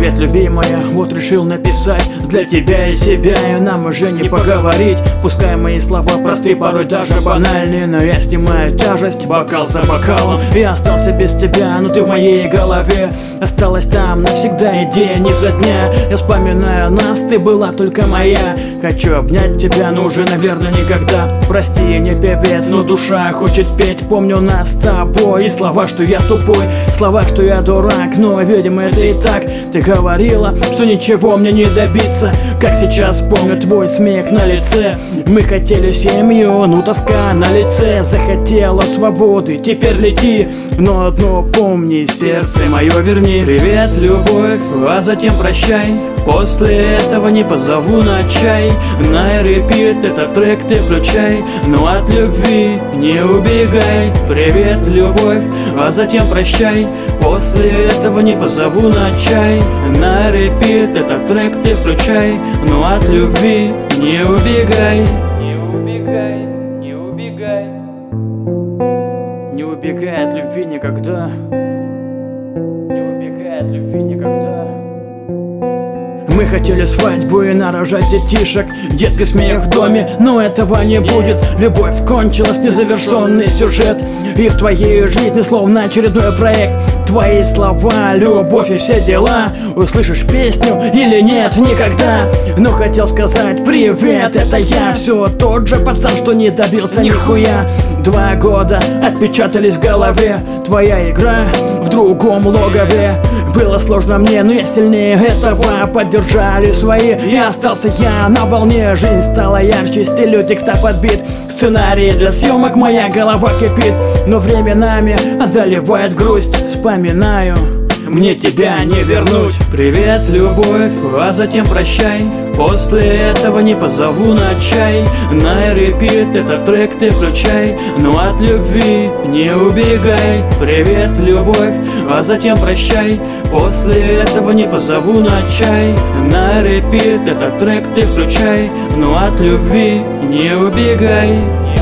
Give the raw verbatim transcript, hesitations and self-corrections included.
Привет, любимая, вот решил написать для тебя и себя, и нам уже не поговорить. Пускай мои слова просты, порой даже банальные, но я снимаю тяжесть бокал за бокалом. Я остался без тебя, но ты в моей голове. Осталась там навсегда идея не за дня. Я вспоминаю нас, ты была только моя. Хочу обнять тебя, но уже, наверное, никогда. Прости, я не певец, но душа хочет петь. Помню нас с тобой и слова, что я тупой, слова, что я дурак, но, видимо, это и так. Ты говорила, что ничего мне не добиться, как сейчас помню твой смех на лице. Мы хотели семью, ну тоска на лице. Захотела свободы, теперь лети, но одно помни, сердце мое верни. Привет, любовь, а затем прощай. После этого не позову на чай. На репит этот трек ты включай, но от любви не убегай. Привет, любовь, а затем прощай. После этого не позову на чай. На репит этот трек ты включай, но от любви не убегай. Не убегай, не убегай. Не убегай от любви никогда. Не убегай от любви никогда. Мы хотели свадьбу и нарожать детишек, детский смех в доме, но этого не будет. Любовь кончилась, незавершенный сюжет, и в твоей жизни словно очередной проект. Твои слова, любовь и все дела. Услышишь песню или нет, никогда. Но хотел сказать привет, это я. Все тот же пацан, что не добился нихуя. Два года отпечатались в голове. Твоя игра в другом логове. Было сложно мне, но я сильнее этого. Поддержали свои, и остался я на волне. Жизнь стала ярче, стилю текста подбит. Сценарий для съемок, моя голова кипит. Но временами одолевает грусть. Вспоминаю, мне тебя не вернуть. Привет, любовь, а затем прощай. После этого не позову на чай. На репит этот трек ты включай, но от любви не убегай. Привет, любовь, а затем прощай. После этого не позову на чай. На репит этот трек ты включай, но от любви не убегай.